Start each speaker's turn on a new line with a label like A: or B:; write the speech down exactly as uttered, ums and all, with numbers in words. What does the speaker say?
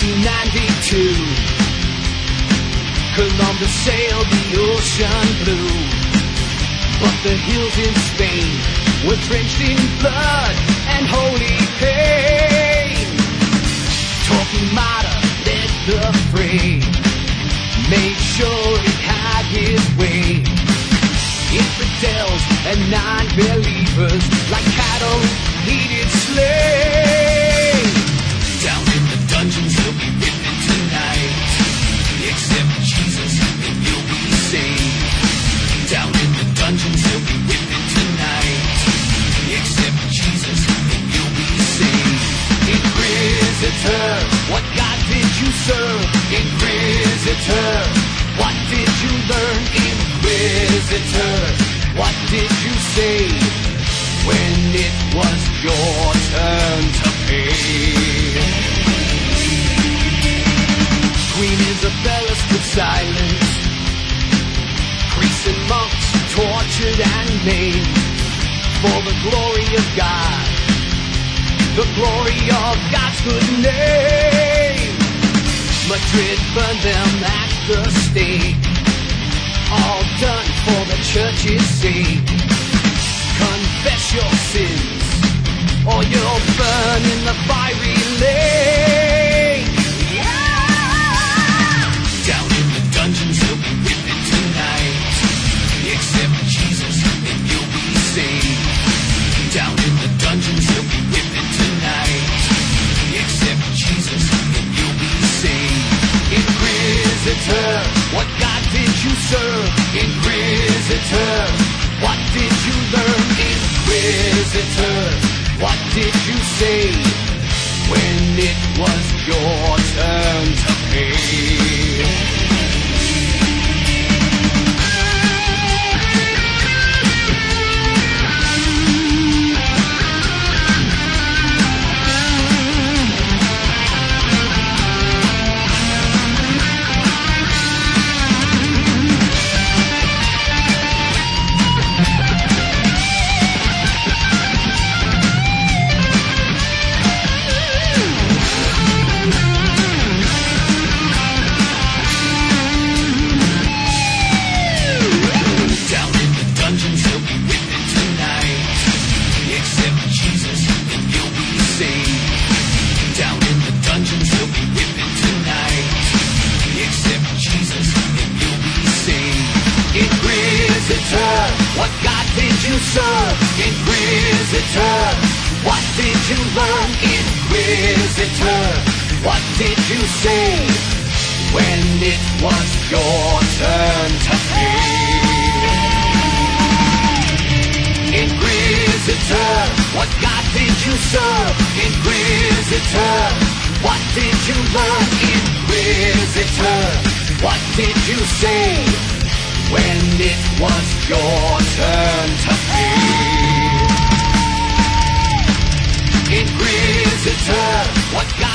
A: eighteen ninety-two, Columbus sailed the ocean blue, but the hills in Spain were drenched in blood and holy pain. Torquemada led the fray, made sure it had his way. Infidels and non-believers, like cattle, he did slay. Down in the dungeons he'll be whipping tonight. Accept Jesus and you'll be saved. Down in the dungeons he'll be whipping tonight. Accept Jesus and you'll be saved. Inquisitor, what God did you serve? Inquisitor, what did you learn? Inquisitor, what did you say when it was your turn to pay? Queen Isabella stood silent. Priests and monks tortured and maimed for the glory of God, the glory of God's good name. Madrid burned them at the stake, all done for the church's sake. Confess your sins, or you'll burn in the fiery lake. Yeah! Down in the dungeons he'll be whipping tonight. Accept Jesus and you'll be saved. Down in the dungeons he'll be whipping tonight. Accept Jesus and you'll be saved. Inquisitor, what God did you serve? Inquisitor, what did you learn? Inquisitor, what did you say when it was your turn to pay? What God did you serve? Inquisitor, what did you learn? Inquisitor, what did you say when it was your turn to pay? Inquisitor, what God did you serve? Inquisitor, what did you learn? Inquisitor, what did you say when it was your turn to pay? Inquisitor, what God